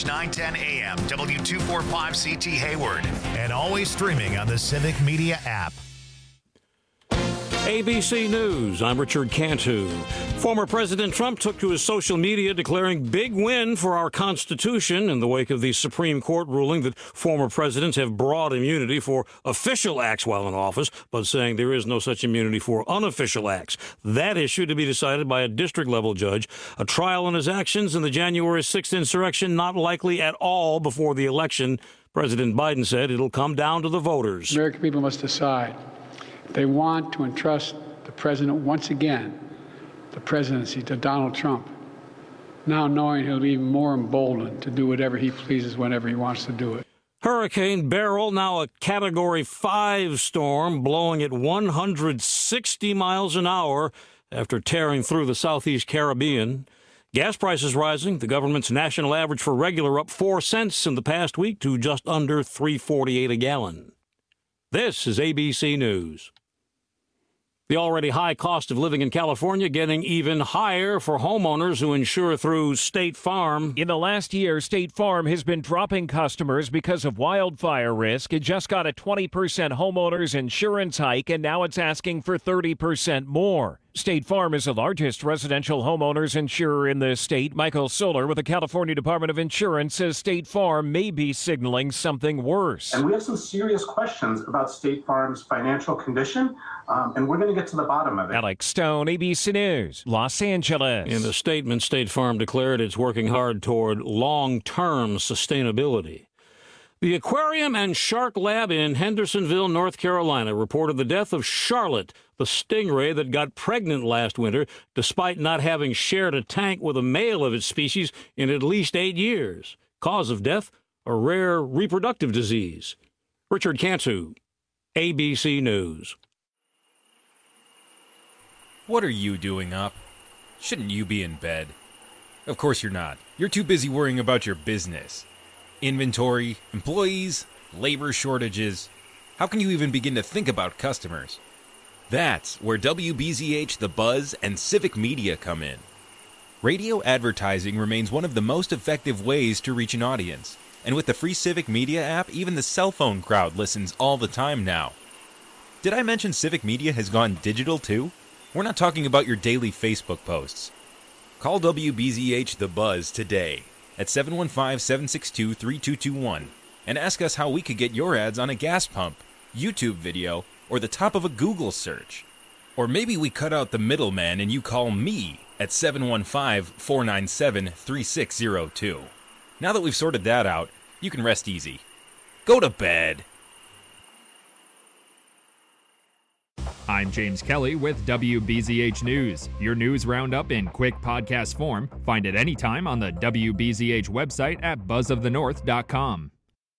910 AM, W245CT Hayward, and always streaming on the Civic Media app. ABC News, I'm Richard Cantu. Former President Trump took to his social media declaring big win for our Constitution in the wake of the Supreme Court ruling that former presidents have broad immunity for official acts while in office, but saying there is no such immunity for unofficial acts. That issue to be decided by a district-level judge. A trial on his actions in the January 6th insurrection not likely at all before the election. President Biden said it'll come down to the voters. American people must decide. They want to entrust the president once again, the presidency, to Donald Trump, now knowing he'll be even more emboldened to do whatever he pleases whenever he wants to do it. Hurricane Beryl, now a Category 5 storm, blowing at 160 miles an hour after tearing through the southeast Caribbean. Gas prices rising. The government's national average for regular up 4 cents in the past week to just under $3.48 a gallon. This is ABC News. The already high cost of living in California getting even higher for homeowners who insure through State Farm. In the last year, State Farm has been dropping customers because of wildfire risk. It just got a 20% homeowners insurance hike, and now it's asking for 30% more. State Farm is the largest residential homeowners insurer in the state. Michael Solar with the California Department of Insurance says State Farm may be signaling something worse. And we have some serious questions about State Farm's financial condition, and we're going to get to the bottom of it. Alex Stone, ABC News, Los Angeles. In a statement, State Farm declared it's working hard toward long-term sustainability. The Aquarium and Shark Lab in Hendersonville, North Carolina, reported the death of Charlotte, the stingray that got pregnant last winter, despite not having shared a tank with a male of its species in at least 8 years. Cause of death, a rare reproductive disease. Richard Cantu, ABC News. What are you doing up? Shouldn't you be in bed? Of course you're not. You're too busy worrying about your business. Inventory, employees, labor shortages. How can you even begin to think about customers? That's where WBZH, The Buzz, and Civic Media come in. Radio advertising remains one of the most effective ways to reach an audience. And with the free Civic Media app, even the cell phone crowd listens all the time now. Did I mention Civic Media has gone digital too? We're not talking about your daily Facebook posts. Call WBZH The Buzz today at 715-762-3221 and ask us how we could get your ads on a gas pump, YouTube video, or the top of a Google search. Or maybe we cut out the middleman and you call me at 715-497-3602. Now that we've sorted that out, you can rest easy. Go to bed. I'm James Kelly with WBZH News, your news roundup in quick podcast form. Find it anytime on the WBZH website at buzzofthenorth.com.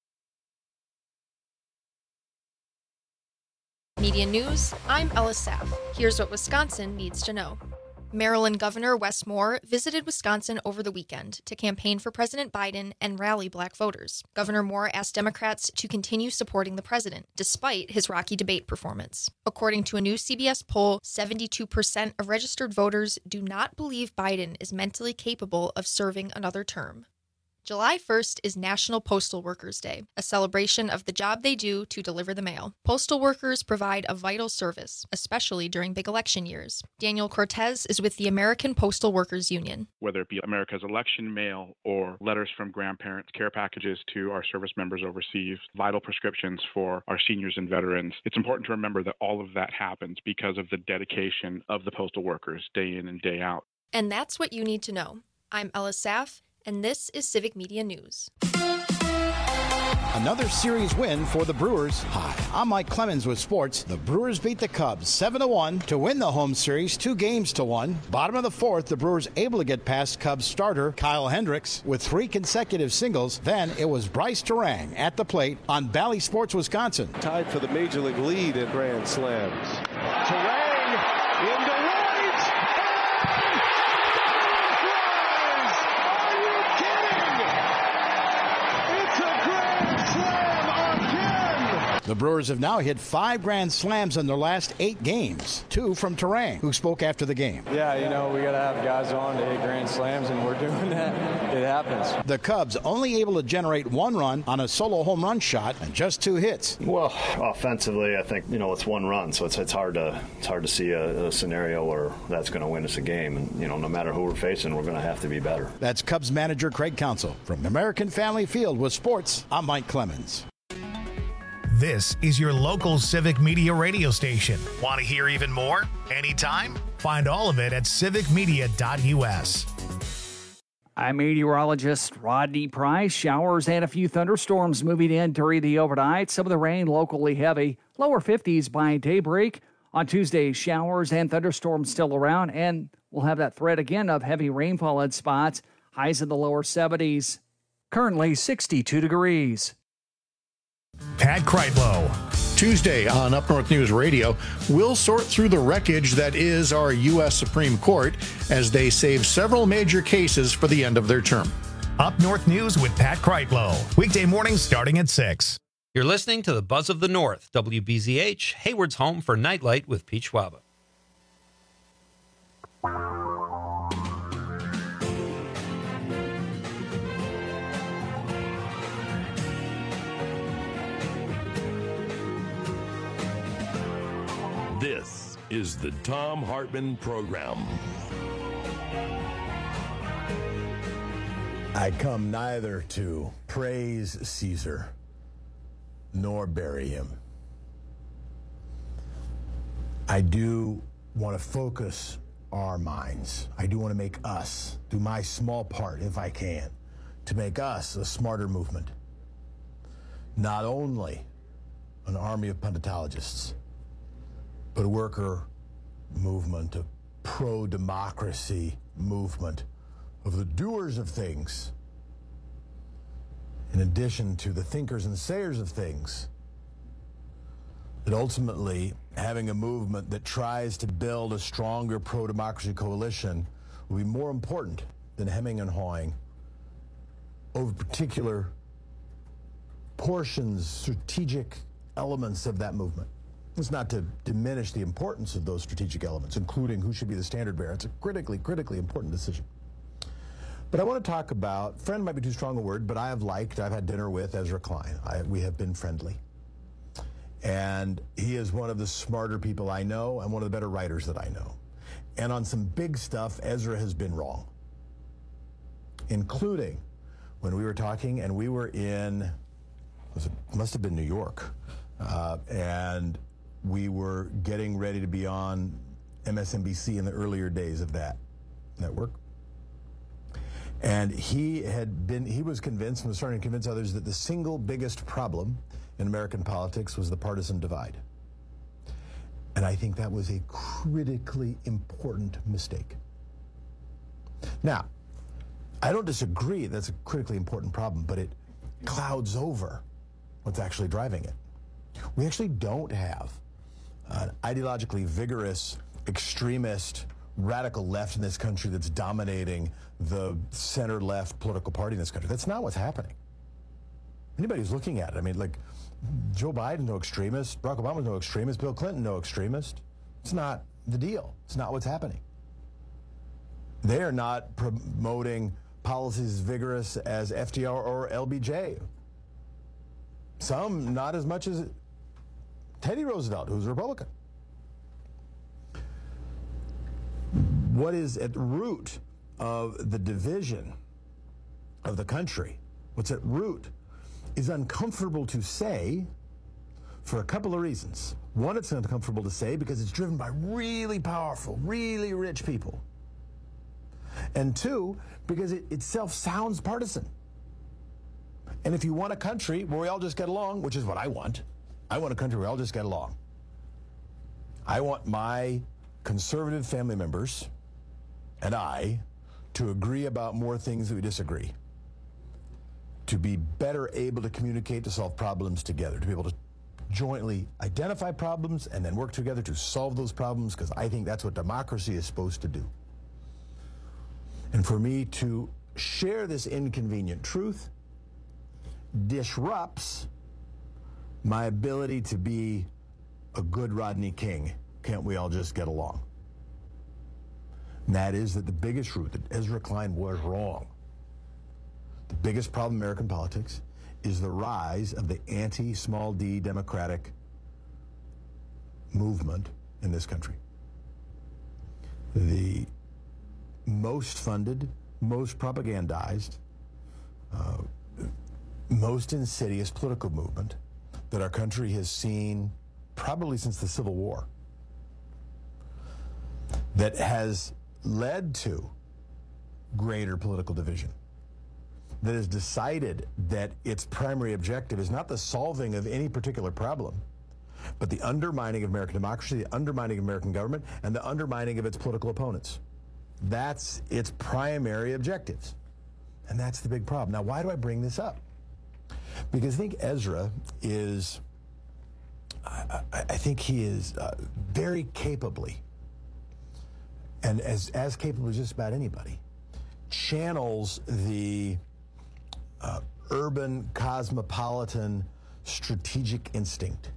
Media News, I'm Ella Saff. Here's what Wisconsin needs to know. Maryland Governor Wes Moore visited Wisconsin over the weekend to campaign for President Biden and rally black voters. Governor Moore asked Democrats to continue supporting the president, despite his rocky debate performance. According to a new CBS poll, 72% of registered voters do not believe Biden is mentally capable of serving another term. July 1st is National Postal Workers Day, a celebration of the job they do to deliver the mail. Postal workers provide a vital service, especially during big election years. Daniel Cortez is with the American Postal Workers Union. Whether it be America's election mail or letters from grandparents, care packages to our service members overseas, vital prescriptions for our seniors and veterans, it's important to remember that all of that happens because of the dedication of the postal workers day in and day out. And that's what you need to know. I'm Ella Saff, and this is Civic Media News. Another series win for the Brewers. Hi, I'm Mike Clemens with sports. The Brewers beat the Cubs 7-1 to win the home series 2-1. Bottom of the fourth, the Brewers able to get past Cubs starter Kyle Hendricks with 3 consecutive singles. Then it was Bryce Turang at the plate on Bally Sports Wisconsin. Tied for the Major League lead in Grand Slams. Turang into right. The Brewers have now hit 5 grand slams in their last 8 games, 2 from Terang, who spoke after the game. Yeah, we got to have guys on to hit grand slams, and we're doing that. It happens. The Cubs only able to generate 1 run on a solo home run shot and just 2 hits. Well, offensively, I think, it's 1 run, so it's hard to see a scenario where that's going to win us a game. And, no matter who we're facing, we're going to have to be better. That's Cubs manager Craig Counsell. From American Family Field with sports, I'm Mike Clemens. This is your local Civic Media radio station. Want to hear even more? Anytime? Find all of it at civicmedia.us. I'm meteorologist Rodney Price. Showers and a few thunderstorms moving in during the overnight. Some of the rain locally heavy. Lower 50s by daybreak. On Tuesday, showers and thunderstorms still around, and we'll have that threat again of heavy rainfall in spots. Highs in the lower 70s. Currently 62 degrees. Pat Kreitlow. Tuesday on Up North News Radio, we'll sort through the wreckage that is our U.S. Supreme Court as they save several major cases for the end of their term. Up North News with Pat Kreitlow. Weekday mornings starting at 6. You're listening to the Buzz of the North, WBZH, Hayward's home for Nightlight with Pete Schwaba. This is the Thom Hartmann Program. I come neither to praise Caesar nor bury him. I do want to focus our minds. I do want to make us do my small part, if I can, to make us a smarter movement. Not only an army of punditologists, but a worker movement, a pro-democracy movement of the doers of things, in addition to the thinkers and sayers of things. That ultimately, having a movement that tries to build a stronger pro-democracy coalition will be more important than hemming and hawing over particular portions, strategic elements of that movement. It's not to diminish the importance of those strategic elements, including who should be the standard bearer. It's a critically important decision. But I want to talk about, friend might be too strong a word, but I've had dinner with Ezra Klein. We have been friendly. And he is one of the smarter people I know and one of the better writers that I know. And on some big stuff, Ezra has been wrong. Including when we were talking and we were in, must have been New York, and we were getting ready to be on MSNBC in the earlier days of that network. And he was convinced and was starting to convince others that the single biggest problem in American politics was the partisan divide. And I think that was a critically important mistake. Now, I don't disagree that's a critically important problem, but it clouds over what's actually driving it. We actually don't have an ideologically vigorous, extremist, radical left in this country that's dominating the center-left political party in this country. That's not what's happening. Anybody who's looking at it, Joe Biden, no extremist. Barack Obama, no extremist. Bill Clinton, no extremist. It's not the deal. It's not what's happening. They are not promoting policies as vigorous as FDR or LBJ. Some not as much as Teddy Roosevelt, who's a Republican. What is at the root of the division of the country, what's at root, is uncomfortable to say for a couple of reasons. One, it's uncomfortable to say because it's driven by really powerful, really rich people. And two, because it itself sounds partisan. And if you want a country where we all just get along, which is what I want a country where we all just get along. I want my conservative family members and I to agree about more things that we disagree, to be better able to communicate, to solve problems together, to be able to jointly identify problems and then work together to solve those problems, because I think that's what democracy is supposed to do. And for me to share this inconvenient truth disrupts my ability to be a good Rodney King. Can't we all just get along? And that is that the biggest root, that Ezra Klein was wrong. The biggest problem in American politics is the rise of the anti-small d Democratic movement in this country. The most funded, most propagandized, most insidious political movement that our country has seen probably since the Civil War, that has led to greater political division, that has decided that its primary objective is not the solving of any particular problem, but the undermining of American democracy, the undermining of American government, and the undermining of its political opponents. That's its primary objectives. And that's the big problem. Now, why do I bring this up? Because I think Ezra is, I think he is very capably, and as capable as just about anybody, channels the urban, cosmopolitan, strategic instinct,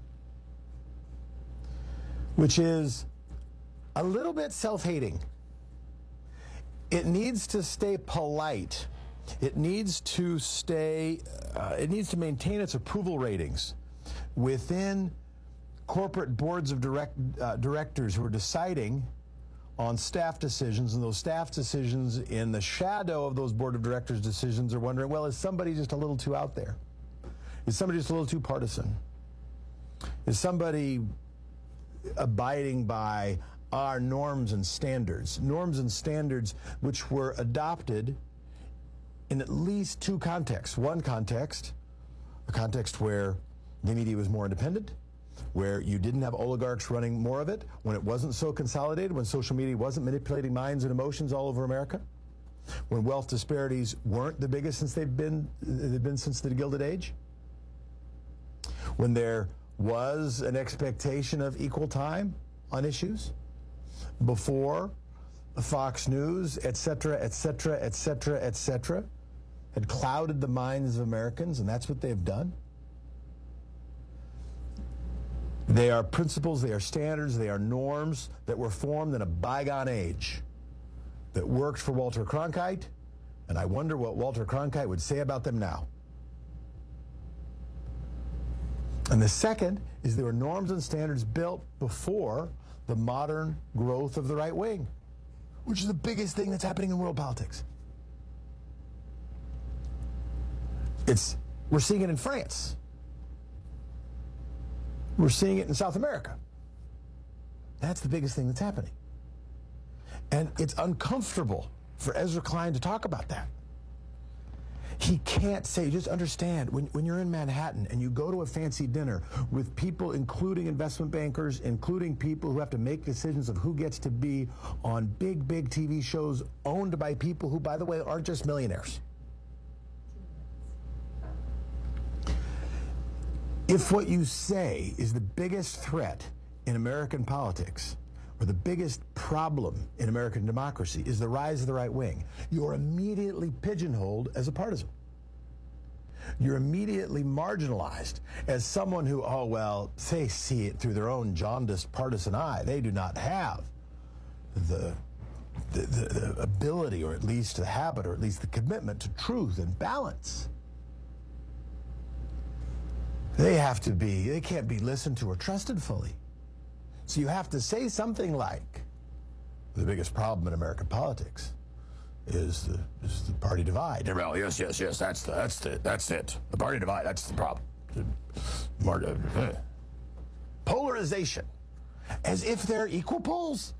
which is a little bit self-hating. It needs to stay polite. It needs to stay, it needs to maintain its approval ratings within corporate boards of directors who are deciding on staff decisions, and those staff decisions in the shadow of those board of directors decisions are wondering, well, is somebody just a little too out there? Is somebody just a little too partisan? Is somebody abiding by our norms and standards which were adopted in at least two contexts. One context, a context where the media was more independent, where you didn't have oligarchs running more of it, when it wasn't so consolidated, when social media wasn't manipulating minds and emotions all over America, when wealth disparities weren't the biggest since they've been since the Gilded Age, when there was an expectation of equal time on issues before Fox News, et cetera, had clouded the minds of Americans, and that's what they've done. They are principles, they are standards, they are norms that were formed in a bygone age that worked for Walter Cronkite, and I wonder what Walter Cronkite would say about them now. And the second is there were norms and standards built before the modern growth of the right wing, which is the biggest thing that's happening in world politics. We're seeing it in France. We're seeing it in South America. That's the biggest thing that's happening. And it's uncomfortable for Ezra Klein to talk about that. He can't say, just understand, when you're in Manhattan and you go to a fancy dinner with people, including investment bankers, including people who have to make decisions of who gets to be on big, big TV shows owned by people who, by the way, aren't just millionaires. If what you say is the biggest threat in American politics, or the biggest problem in American democracy is the rise of the right wing, you're immediately pigeonholed as a partisan. You're immediately marginalized as someone who, oh, well, they see it through their own jaundiced partisan eye. They do not have the ability, or at least the habit, or at least the commitment to truth and balance. They can't be listened to or trusted fully. So you have to say something like, the biggest problem in American politics is the party divide. Well, yes, that's it. The party divide, that's the problem. Polarization, as if they're equal poles.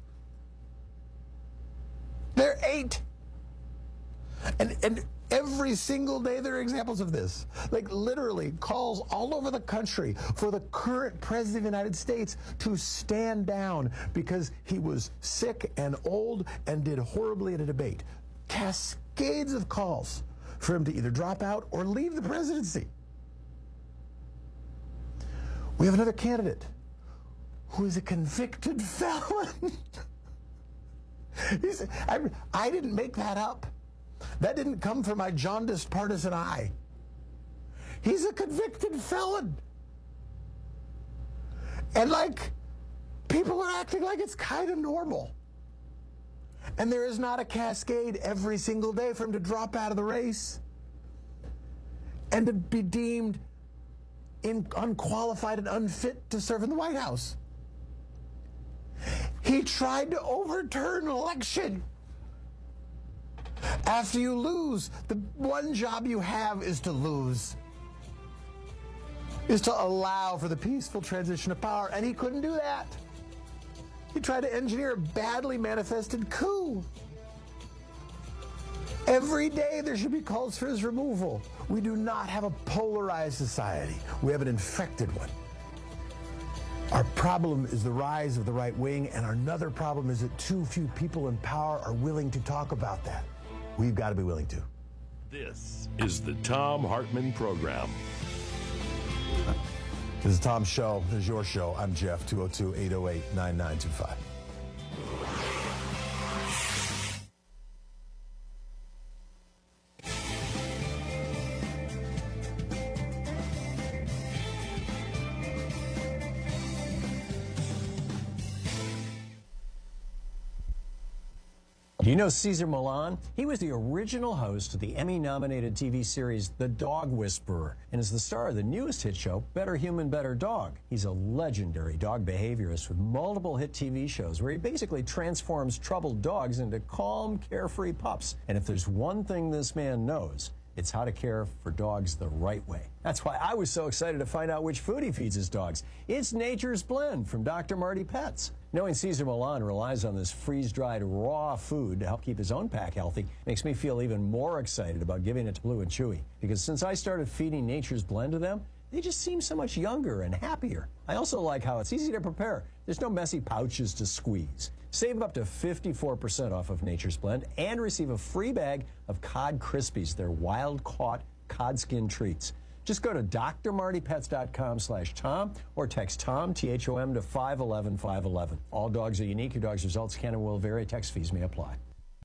They're 8. And every single day there are examples of this. Like literally calls all over the country for the current president of the United States to stand down because he was sick and old and did horribly in a debate. Cascades of calls for him to either drop out or leave the presidency. We have another candidate who is a convicted felon. I didn't make that up. That didn't come from my jaundiced partisan eye. He's a convicted felon. And people are acting like it's kind of normal. And there is not a cascade every single day for him to drop out of the race and to be deemed unqualified and unfit to serve in the White House. He tried to overturn an election. After you lose, the one job you have is to lose, is to allow for the peaceful transition of power, and he couldn't do that. He tried to engineer a badly manifested coup. Every day there should be calls for his removal. We do not have a polarized society. We have an infected one. Our problem is the rise of the right wing, and another problem is that too few people in power are willing to talk about that. We've got to be willing to. This is the Thom Hartmann Program. This is Tom's show. This is your show. I'm Jeff, 202-808-9925. Do you know Cesar Millan? He was the original host of the Emmy-nominated TV series The Dog Whisperer and is the star of the newest hit show, Better Human, Better Dog. He's a legendary dog behaviorist with multiple hit TV shows where he basically transforms troubled dogs into calm, carefree pups. And if there's one thing this man knows, it's how to care for dogs the right way. That's why I was so excited to find out which food he feeds his dogs. It's Nature's Blend from Dr. Marty Pets. Knowing Cesar Millan relies on this freeze-dried raw food to help keep his own pack healthy makes me feel even more excited about giving it to Blue and Chewy. Because since I started feeding Nature's Blend to them, they just seem so much younger and happier. I also like how it's easy to prepare. There's no messy pouches to squeeze. Save up to 54% off of Nature's Blend and receive a free bag of Cod Krispies, their wild-caught cod skin treats. Just go to drmartypets.com/Tom or text Tom, T-H-O-M, to 511-511. All dogs are unique. Your dog's results can and will vary. Text fees may apply.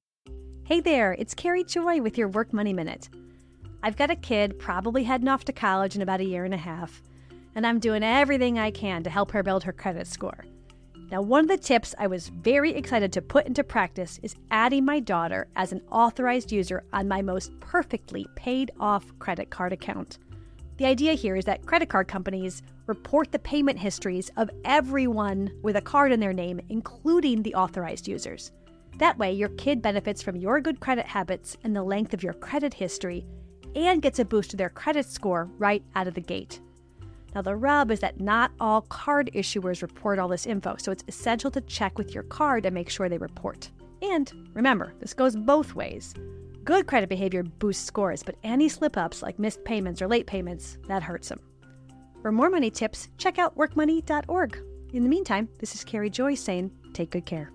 Hey there, it's Carrie Joy with your Work Money Minute. I've got a kid probably heading off to college in about a year and a half, and I'm doing everything I can to help her build her credit score. Now, one of the tips I was very excited to put into practice is adding my daughter as an authorized user on my most perfectly paid-off credit card account. The idea here is that credit card companies report the payment histories of everyone with a card in their name, including the authorized users. That way, your kid benefits from your good credit habits and the length of your credit history and gets a boost to their credit score right out of the gate. Now, the rub is that not all card issuers report all this info, so it's essential to check with your card and make sure they report. And remember, this goes both ways. Good credit behavior boosts scores, but any slip-ups like missed payments or late payments, that hurts them. For more money tips, check out workmoney.org. In the meantime, this is Carrie Joy saying, take good care.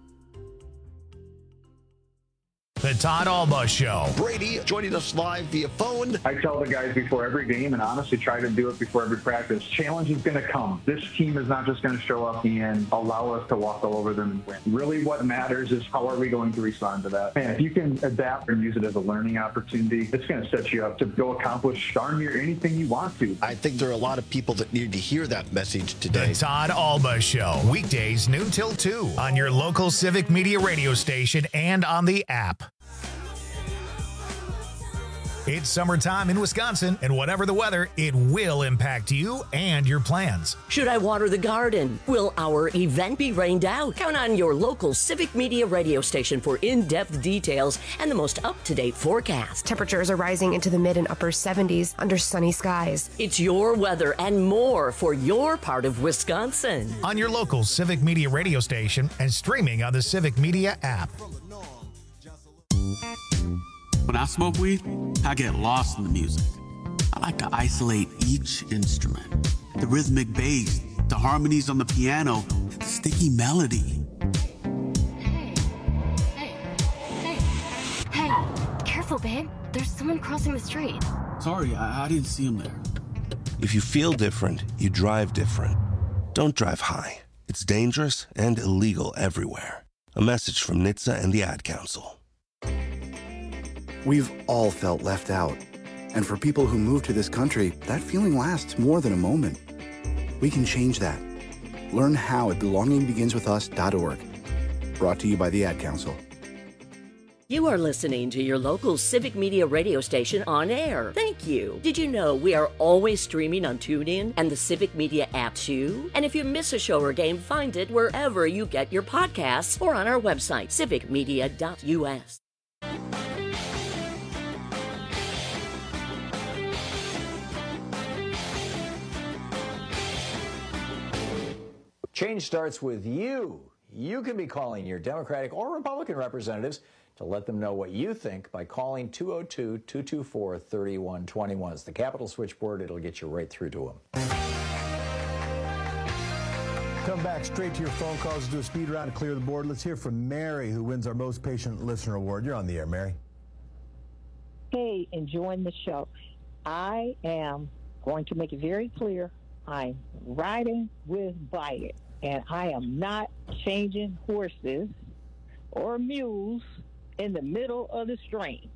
The Todd Alba Show. Brady joining us live via phone. I tell the guys before every game, and honestly try to do it before every practice, challenge is going to come. This team is not just going to show up and allow us to walk all over them and win. Really what matters is how are we going to respond to that. And if you can adapt and use it as a learning opportunity, it's going to set you up to go accomplish darn near anything you want to. I think there are a lot of people that need to hear that message today. The Todd Alba Show. Weekdays noon till 2 on your local Civic Media radio station and on the app. It's summertime in Wisconsin, and whatever the weather, it will impact you and your plans. Should I water the garden? Will our event be rained out? Count on your local Civic Media radio station for in-depth details and the most up-to-date forecast. Temperatures are rising into the mid and upper 70s under sunny skies. It's your weather and more for your part of Wisconsin. On your local Civic Media radio station and streaming on the Civic Media app. When I smoke weed, I get lost in the music. I like to isolate each instrument. The rhythmic bass, the harmonies on the piano, the sticky melody. Hey, careful, babe. There's someone crossing the street. Sorry, I didn't see him there. If you feel different, you drive different. Don't drive high. It's dangerous and illegal everywhere. A message from NHTSA and the Ad Council. We've all felt left out. And for people who move to this country, that feeling lasts more than a moment. We can change that. Learn how at belongingbeginswithus.org. Brought to you by the Ad Council. You are listening to your local Civic Media radio station on air. Thank you. Did you know we are always streaming on TuneIn and the Civic Media app too? And if you miss a show or game, find it wherever you get your podcasts or on our website, civicmedia.us. Change starts with you. You can be calling your Democratic or Republican representatives to let them know what you think by calling 202-224-3121. It's the Capitol switchboard. It'll get you right through to them. Come back straight to your phone calls. Let's do a speed round to clear the board. Let's hear from Mary, who wins our Most Patient Listener Award. You're on the air, Mary. Hey, enjoying the show. I am going to make it very clear. I'm riding with Biden, and I am not changing horses or mules in the middle of the stream.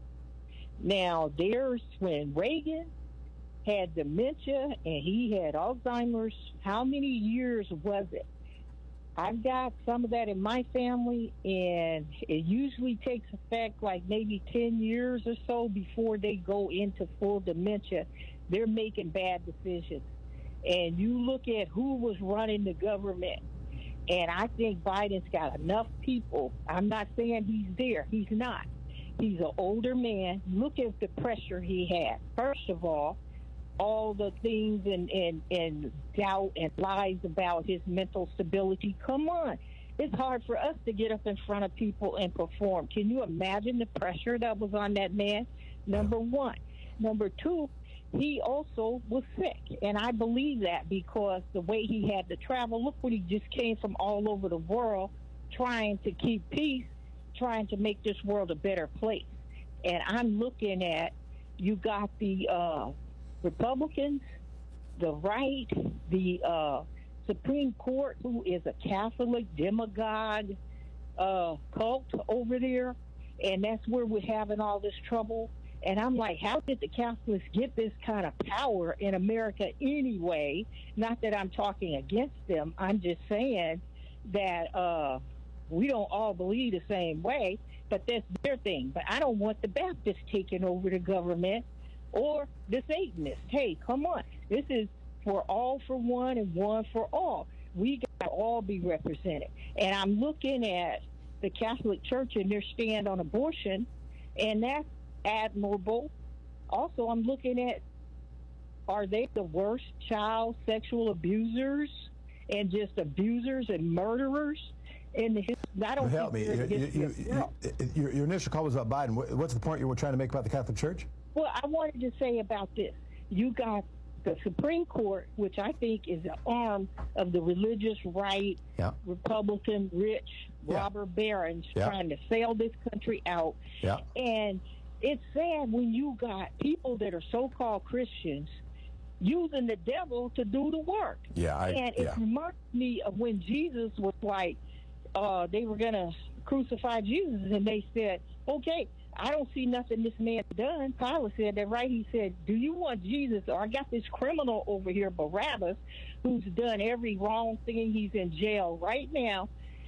Now, there's when Reagan had dementia and he had Alzheimer's. How many years was it? I've got some of that in my family, and it usually takes effect like maybe 10 years or so before they go into full dementia. They're making bad decisions. And you look at who was running the government, and I think Biden's got enough people. I'm not saying he's there. He's not. He's an older man. Look at the pressure he had. First of all the things and doubt and lies about his mental stability. Come on. It's hard for us to get up in front of people and perform. Can you imagine the pressure that was on that man? Number one. Number two, he also was sick, and I believe that because the way he had to travel, look when he just came from all over the world trying to keep peace, trying to make this world a better place. And I'm looking at, you got the Republicans, the right, the Supreme Court, who is a Catholic demagogue cult over there, and that's where we're having all this trouble. And I'm like, how did the Catholics get this kind of power in America anyway? Not that I'm talking against them. I'm just saying that we don't all believe the same way, but that's their thing. But I don't want the Baptists taking over the government or the Satanists. Hey, come on. This is for all for one and one for all. We got to all be represented. And I'm looking at the Catholic Church and their stand on abortion, and that's admirable. Also, I'm looking at, are they the worst child sexual abusers and just abusers and murderers in the history? I don't help me. Your initial call was about Biden. What's the point you were trying to make about the Catholic Church? Well, I wanted to say about this. You got the Supreme Court, which I think is an arm of the religious right, Republican, rich, robber barons trying to sail this country out. And it's sad when you got people that are so-called Christians using the devil to do the work. It reminds me of when Jesus was like, they were going to crucify Jesus, and they said, okay, I don't see nothing this man done. Pilate said that, right? He said, do you want Jesus? Or I got this criminal over here, Barabbas, who's done every wrong thing. He's in jail right now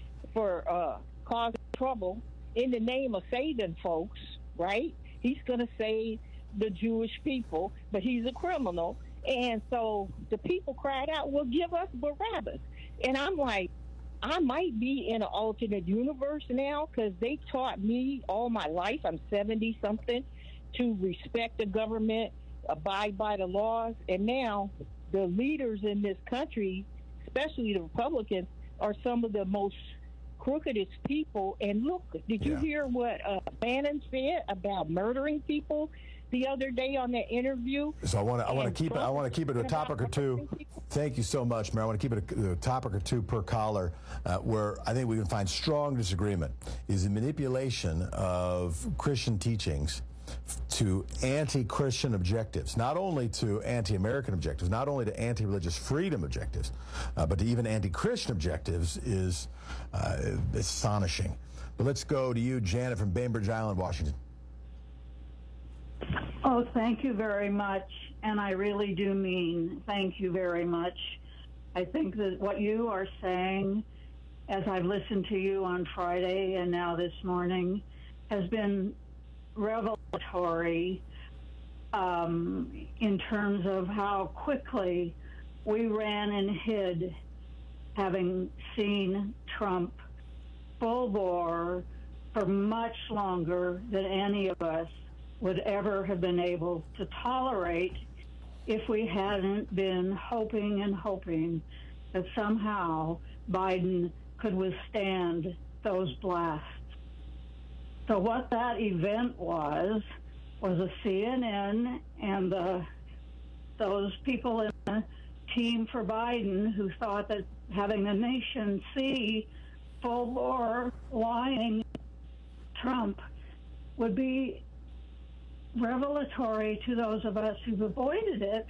for causing trouble in the name of saving folks, right? He's going to save the Jewish people, but he's a criminal. And so the people cried out, well, give us Barabbas. And I'm like, I might be in an alternate universe now, because they taught me all my life, I'm 70-something, to respect the government, abide by the laws. And now the leaders in this country, especially the Republicans, are some of the most crookedest people. And look, did you hear what Bannon said about murdering people the other day on that interview? So I want to keep it to a topic or two. Thank you so much, Mayor. I want to keep it a topic or two per caller, where I think we can find strong disagreement is the manipulation of Christian teachings to anti-Christian objectives, not only to anti-American objectives, not only to anti-religious freedom objectives, but to even anti-Christian objectives is astonishing. But let's go to you, Janet from Bainbridge Island, Washington. Oh, thank you very much. And I really do mean thank you very much. I think that what you are saying, as I've listened to you on Friday and now this morning, has been revelatory in terms of how quickly we ran and hid, having seen Trump full bore for much longer than any of us would ever have been able to tolerate if we hadn't been hoping and hoping that somehow Biden could withstand those blasts. So what that event was a CNN and those people in the team for Biden who thought that having the nation see full-bore lying Trump would be revelatory to those of us who've avoided it.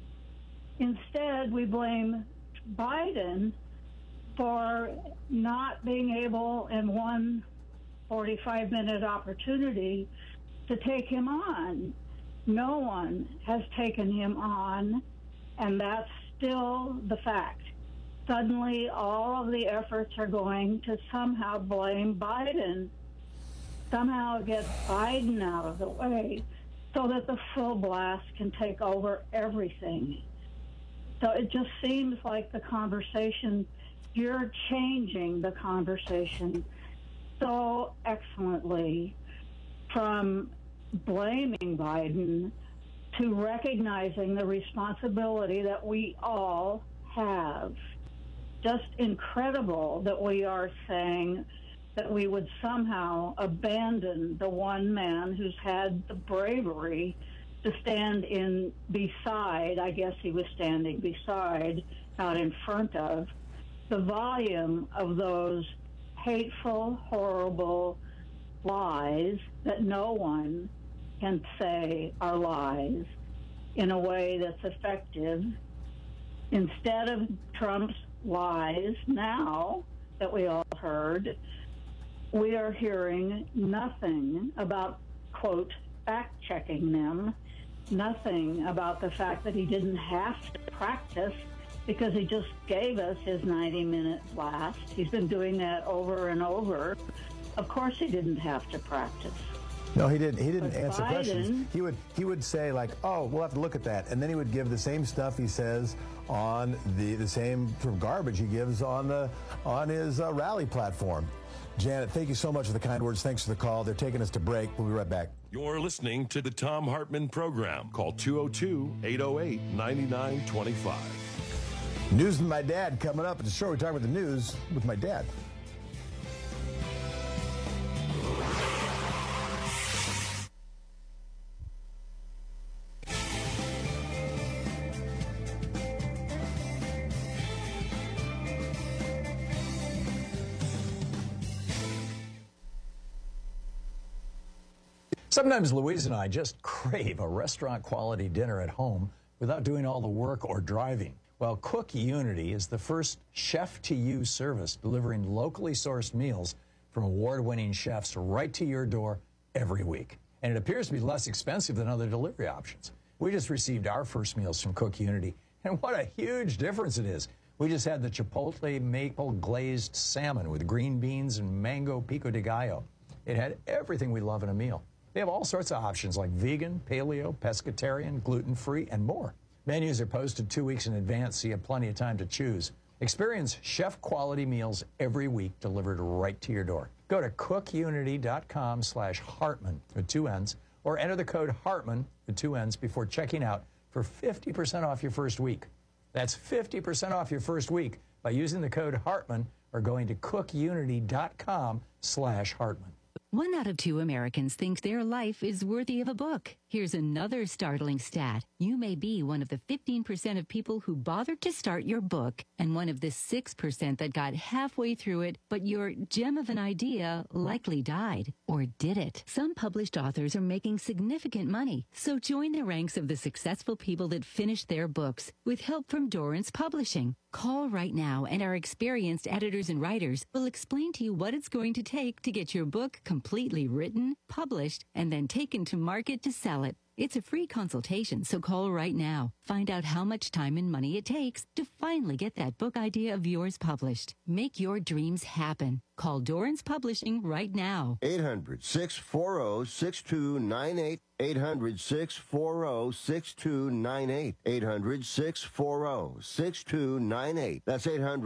Instead, we blame Biden for not being able in one 45-minute opportunity to take him on. No one has taken him on, and that's still the fact. Suddenly, all of the efforts are going to somehow blame Biden, somehow get Biden out of the way so that the full blast can take over everything. So it just seems like the conversation, you're changing the conversation so excellently from blaming Biden to recognizing the responsibility that we all have. Just incredible that we are saying that we would somehow abandon the one man who's had the bravery to stand in beside, I guess he was standing beside, not in front of, the volume of those hateful, horrible lies that no one can say are lies in a way that's effective. Instead of Trump's lies now that we all heard, we are hearing nothing about, quote, fact-checking them, nothing about the fact that he didn't have to practice because he just gave us his 90-minute blast. He's been doing that over and over. Of course he didn't have to practice. No, he didn't. He didn't But answer Biden, questions. He would say like, "Oh, we'll have to look at that," and then he would give the same stuff he says on the same sort of garbage he gives on his rally platform. Janet, thank you so much for the kind words. Thanks for the call. They're taking us to break. We'll be right back. You're listening to the Tom Hartman Program. Call 202-808-9925. News with my dad coming up. At the show, we talk about the news with my dad. Sometimes Louise and I just crave a restaurant-quality dinner at home without doing all the work or driving. Well, Cook Unity is the first chef-to-you service delivering locally sourced meals from award-winning chefs right to your door every week. And it appears to be less expensive than other delivery options. We just received our first meals from Cook Unity, and what a huge difference it is. We just had the Chipotle maple glazed salmon with green beans and mango pico de gallo. It had everything we love in a meal. They have all sorts of options like vegan, paleo, pescatarian, gluten-free, and more. Menus are posted 2 weeks in advance, so you have plenty of time to choose. Experience chef-quality meals every week delivered right to your door. Go to cookunity.com/Hartman with 2 N's, or enter the code Hartman with 2 N's before checking out for 50% off your first week. That's 50% off your first week by using the code Hartman or going to cookunity.com/Hartman. 1 out of 2 Americans think their life is worthy of a book. Here's another startling stat. You may be one of the 15% of people who bothered to start your book and one of the 6% that got halfway through it, but your gem of an idea likely died. Or did it? Some published authors are making significant money, so join the ranks of the successful people that finished their books with help from Dorrance Publishing. Call right now and our experienced editors and writers will explain to you what it's going to take to get your book completely written, published, and then taken to market to sell ballot. It's a free consultation, so call right now. Find out how much time and money it takes to finally get that book idea of yours published. Make your dreams happen. Call Dorrance Publishing right now. 800-640-6298. 800-640-6298. 800-640-6298. That's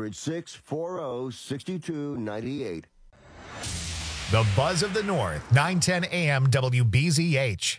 800-640-6298. The Buzz of the North, 910 AM WBZH.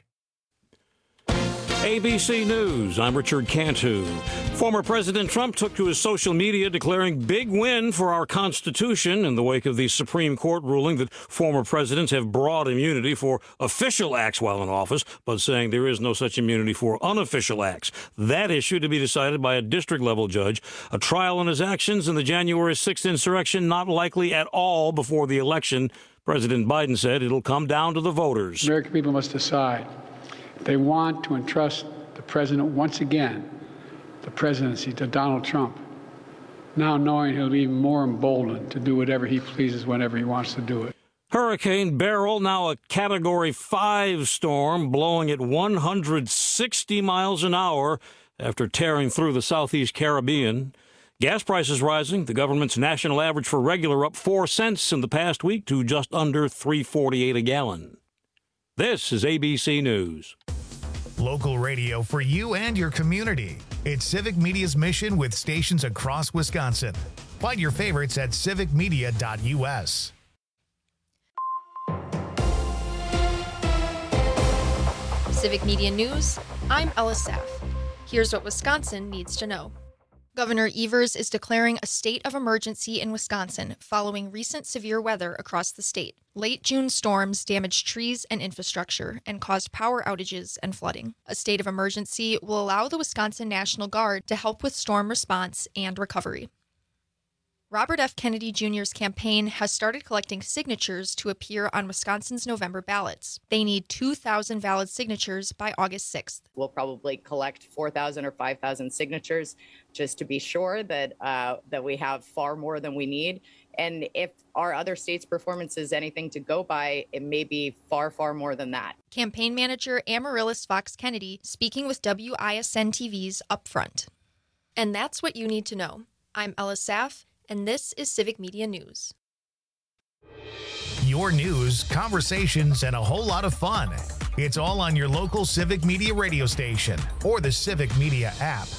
ABC News, I'm Richard Cantu. Former President Trump took to his social media declaring big win for our Constitution in the wake of the Supreme Court ruling that former presidents have broad immunity for official acts while in office, but saying there is no such immunity for unofficial acts. That issue to be decided by a district-level judge. A trial on his actions in the January 6th insurrection not likely at all before the election. President Biden said it'll come down to the voters. American people must decide. They want to entrust the president once again, the presidency, to Donald Trump, now knowing he'll be even more emboldened to do whatever he pleases whenever he wants to do it. Hurricane Beryl, now a Category 5 storm, blowing at 160 miles an hour after tearing through the southeast Caribbean. Gas prices rising. The government's national average for regular up 4 cents in the past week to just under $3.48 a gallon. This is ABC News. Local radio for you and your community. It's Civic Media's mission with stations across Wisconsin. Find your favorites at civicmedia.us. Civic Media News, I'm Ella Saff. Here's what Wisconsin needs to know. Governor Evers is declaring a state of emergency in Wisconsin following recent severe weather across the state. Late June storms damaged trees and infrastructure and caused power outages and flooding. A state of emergency will allow the Wisconsin National Guard to help with storm response and recovery. Robert F. Kennedy Jr.'s campaign has started collecting signatures to appear on Wisconsin's November ballots. They need 2,000 valid signatures by August 6th. We'll probably collect 4,000 or 5,000 signatures just to be sure that that we have far more than we need. And if our other states' performance is anything to go by, it may be far, far more than that. Campaign manager Amaryllis Fox Kennedy speaking with WISN TV's Upfront. And that's what you need to know. I'm Ella Saff, and this is Civic Media News. Your news, conversations, and a whole lot of fun. It's all on your local Civic Media radio station or the Civic Media app.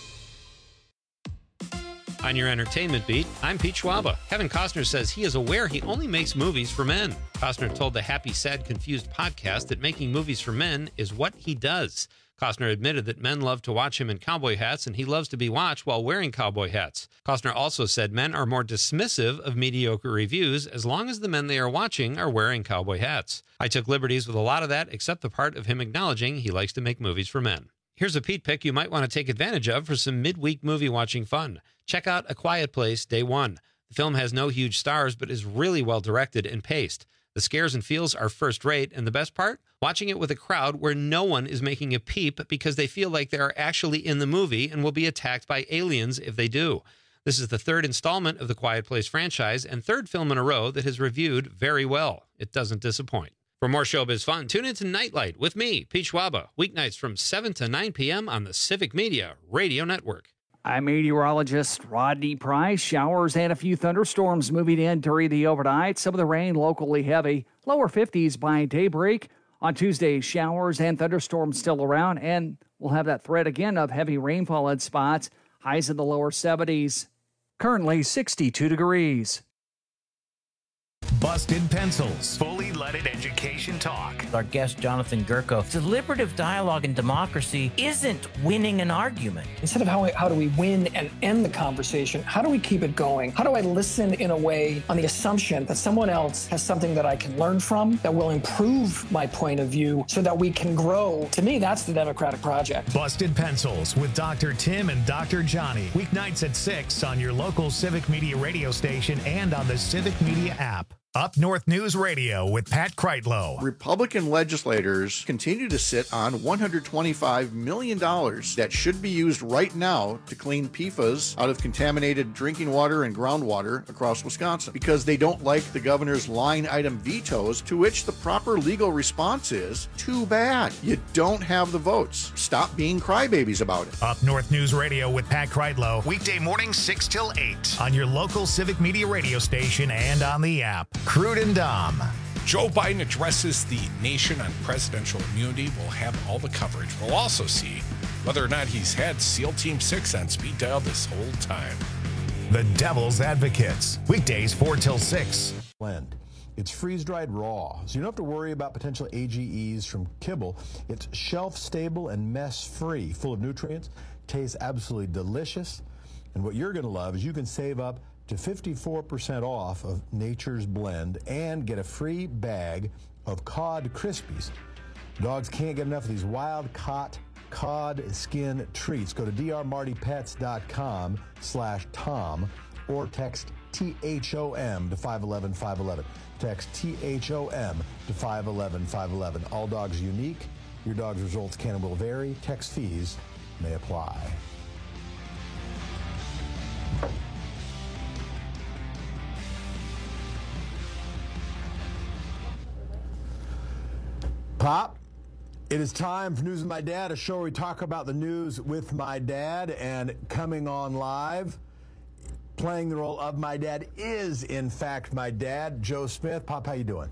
On your entertainment beat, I'm Pete Schwaba. Kevin Costner says he is aware he only makes movies for men. Costner told the Happy, Sad, Confused podcast that making movies for men is what he does. Costner admitted that men love to watch him in cowboy hats, and he loves to be watched while wearing cowboy hats. Costner also said men are more dismissive of mediocre reviews as long as the men they are watching are wearing cowboy hats. I took liberties with a lot of that, except the part of him acknowledging he likes to make movies for men. Here's a Pete pick you might want to take advantage of for some midweek movie watching fun. Check out A Quiet Place Day 1. The film has no huge stars, but is really well directed and paced. The scares and feels are first rate, and the best part? Watching it with a crowd where no one is making a peep because they feel like they are actually in the movie and will be attacked by aliens if they do. This is the third installment of the Quiet Place franchise and third film in a row that has reviewed very well. It doesn't disappoint. For more showbiz fun, tune into Nightlight with me, Pete Schwaba, weeknights from 7 to 9 p.m. on the Civic Media Radio Network. I'm meteorologist Rodney Price. Showers and a few thunderstorms moving in during the overnight. Some of the rain locally heavy. Lower 50s by daybreak. On Tuesday, showers and thunderstorms still around, and we'll have that threat again of heavy rainfall in spots. Highs in the lower 70s. Currently 62 degrees. Busted Pencils, fully leaded education talk. Our guest, Jonathan Gurko, deliberative dialogue in democracy isn't winning an argument. Instead of how do we win and end the conversation, how do we keep it going? How do I listen in a way on the assumption that someone else has something that I can learn from, that will improve my point of view so that we can grow? To me, that's the democratic project. Busted Pencils with Dr. Tim and Dr. Johnny. Weeknights at 6 on your local Civic Media radio station and on the Civic Media app. Up North News Radio with Pat Kreitlow. Republican legislators continue to sit on $125 million that should be used right now to clean PFAS out of contaminated drinking water and groundwater across Wisconsin because they don't like the governor's line item vetoes, to which the proper legal response is, too bad. You don't have the votes. Stop being crybabies about it. Up North News Radio with Pat Kreitlow, weekday morning 6 till 8 on your local Civic Media radio station and on the app. Crude and Dom. Joe Biden addresses the nation on presidential immunity. We'll have all the coverage. We'll also see whether or not he's had SEAL Team 6 on speed dial this whole time. The Devil's Advocates, weekdays 4 till 6. Blend. It's freeze-dried raw, so you don't have to worry about potential AGEs from kibble. It's shelf-stable and mess-free, full of nutrients, tastes absolutely delicious. And what you're going to love is you can save up to 54% off of Nature's Blend and get a free bag of Cod Krispies. Dogs can't get enough of these wild-caught cod skin treats. Go to drmartypets.com/Tom or text THOM to 511-511. Text THOM to 511-511. All dogs unique. Your dog's results can and will vary. Text fees may apply. Pop, it is time for News with My Dad, a show where we talk about the news with my dad. And coming on live, playing the role of my dad, is in fact my dad, Joe Smith. Pop, how you doing?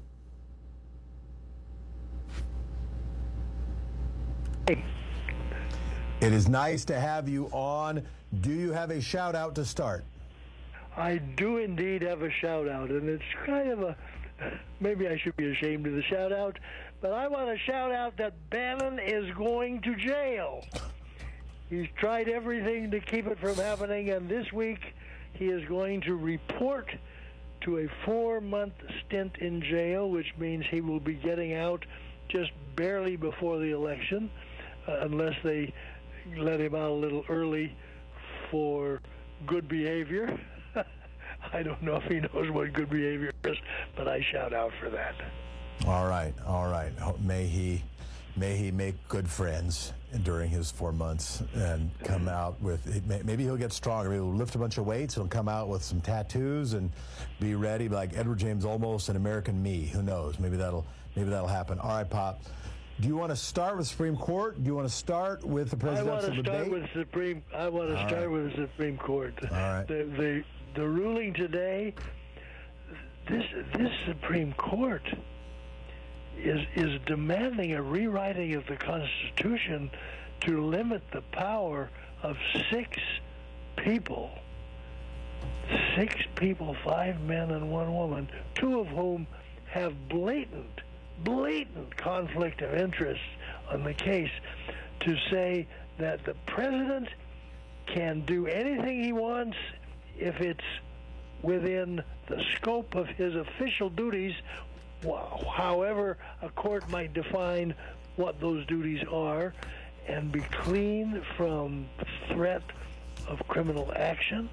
Hey. It is nice to have you on. Do you have a shout out to start? I do indeed have a shout out, and it's kind of a, maybe I should be ashamed of the shout out, but I want to shout out that Bannon is going to jail. He's tried everything to keep it from happening, and this week he is going to report to a 4-month stint in jail, which means he will be getting out just barely before the election, unless they let him out a little early for good behavior. I don't know if he knows what good behavior is, but I shout out for that. All right. May he make good friends during his 4 months and come out with, maybe he'll get stronger. Maybe he'll lift a bunch of weights. He'll come out with some tattoos and be ready, like Edward James Olmos and American Me. Who knows? Maybe that'll happen. All right, Pop. Do you want to start with Supreme Court? Do you want to start with the presidential debate? I want to start with the Supreme Court. All right. The ruling today, this Supreme Court is demanding a rewriting of the Constitution to limit the power of 6 people. 6 people, 5 men and 1 woman, 2 of whom have blatant conflict of interest on the case, to say that the president can do anything he wants if it's within the scope of his official duties, however a court might define what those duties are, and be clean from threat of criminal action,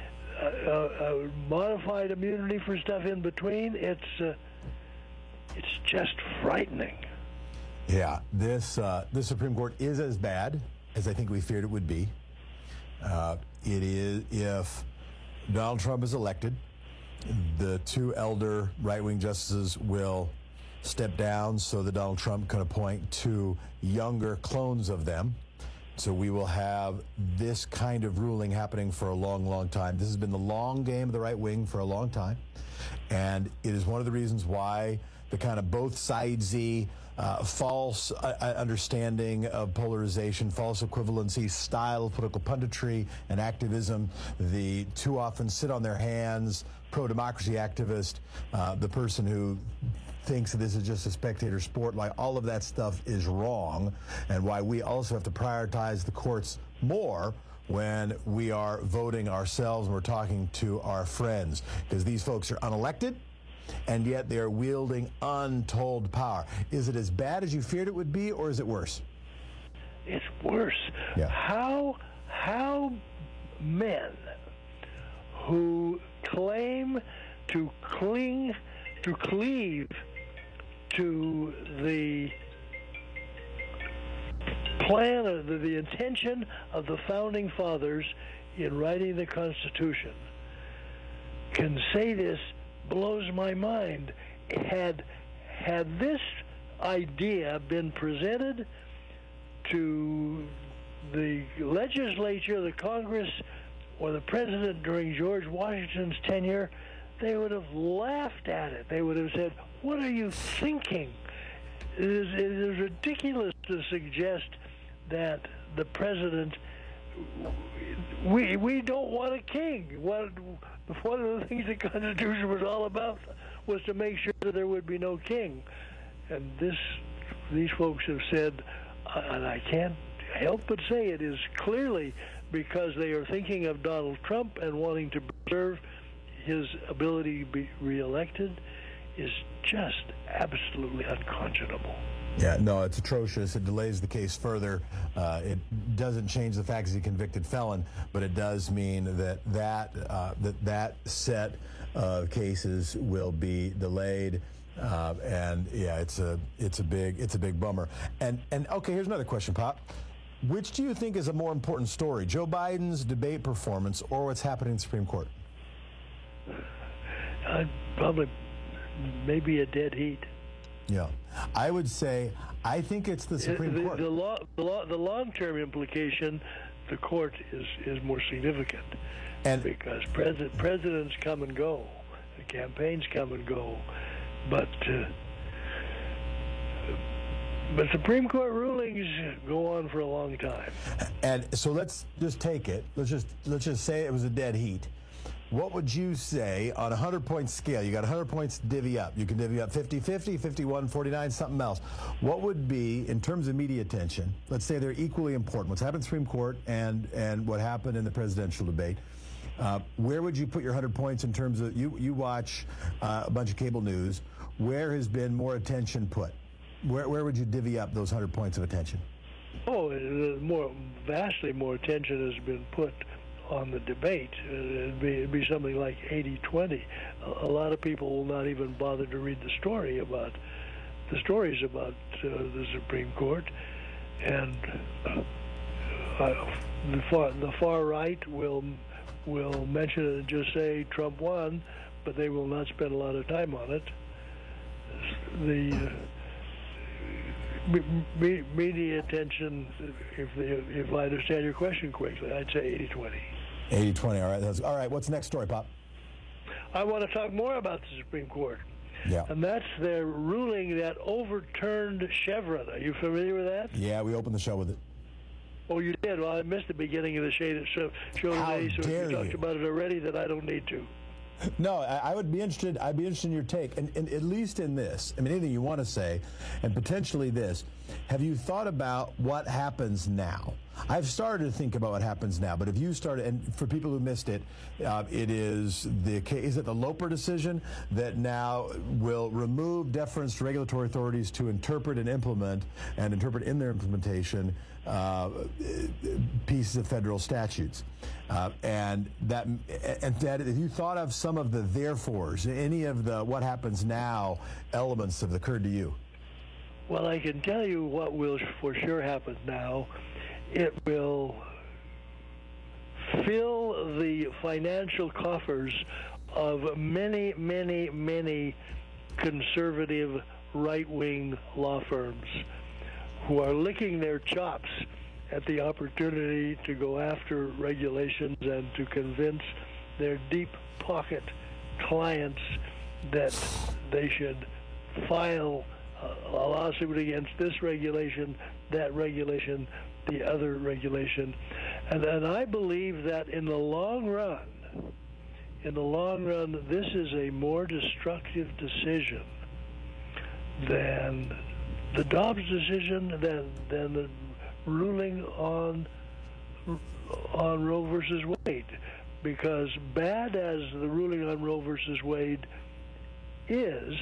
modified immunity for stuff in between. It's just frightening. Yeah, this Supreme Court is as bad as I think we feared it would be. It is, if Donald Trump is elected, the 2 elder right-wing justices will step down so that Donald Trump can appoint 2 younger clones of them. So we will have this kind of ruling happening for a long, long time. This has been the long game of the right wing for a long time. And it is one of the reasons why the kind of both sidesy, false understanding of polarization, false equivalency style of political punditry and activism, the too often sit on their hands, pro-democracy activist, the person who thinks that this is just a spectator sport, like all of that stuff is wrong, and why we also have to prioritize the courts more when we are voting ourselves and we're talking to our friends, because these folks are unelected, and yet they are wielding untold power. Is it as bad as you feared it would be, or is it worse? It's worse. Yeah. How men who claim to cling to cleave to the plan or the intention of the Founding Fathers in writing the Constitution. Can say this blows my mind. Had this idea been presented to the legislature, the Congress, or the president during George Washington's tenure, they would have laughed at it. They would have said, "What are you thinking?" It is ridiculous to suggest that the president, we don't want a king. One of the things the Constitution was all about was to make sure that there would be no king. And these folks have said, and I can't help but say it is clearly because they are thinking of Donald Trump and wanting to preserve his ability to be reelected, is just absolutely unconscionable. Yeah, no, it's atrocious. It delays the case further. It doesn't change the fact he's a convicted felon, but it does mean that set of cases will be delayed. And yeah, it's a big bummer. And okay, here's another question, Pop. Which do you think is a more important story, Joe Biden's debate performance or what's happening in the Supreme Court? Probably, maybe a dead heat. Yeah, I would say I think it's the Supreme Court. The long-term implication, the court is more significant, and because presidents come and go, the campaigns come and go, but Supreme Court rulings go on for a long time. And so let's just take it. Let's just say it was a dead heat. What would you say on a 100-point scale? You got 100 points to divvy up. You can divvy up 50-50, 51-49, something else. What would be, in terms of media attention, let's say they're equally important, what's happened in the Supreme Court and what happened in the presidential debate, where would you put your 100 points in terms of, you watch a bunch of cable news, where has been more attention put? Where would you divvy up those 100 points of attention? Vastly more attention has been put on the debate. It'd be something like 80-20. A lot of people will not even bother to read the stories about the Supreme Court, and the far right will mention it and just say Trump won, but they will not spend a lot of time on it. The media attention, if I understand your question correctly, I'd say 80-20. 80-20, all right. All right, what's the next story, Pop? I want to talk more about the Supreme Court. Yeah. And that's their ruling that overturned Chevron. Are you familiar with that? Yeah, we opened the show with it. Oh, you did? Well, I missed the beginning of the show today, so if you talked about it already, then I don't need to. No, I'd be interested in your take, and at least in this. I mean, anything you want to say, and potentially this. Have you thought about what happens now? I've started to think about what happens now, but if you started, and for people who missed it, is it the Loper decision that now will remove deference to regulatory authorities to interpret and implement, and interpret in their implementation pieces of federal statutes, and that if you thought of some of the therefores, any of the what happens now elements have occurred to you? Well, I can tell you what will for sure happen now. It will fill the financial coffers of many, many, many conservative right-wing law firms who are licking their chops at the opportunity to go after regulations and to convince their deep pocket clients that they should file a lawsuit against this regulation, that regulation, the other regulation. And I believe that in the long run, this is a more destructive decision than the Dobbs decision, than the ruling on Roe versus Wade. Because bad as the ruling on Roe versus Wade is,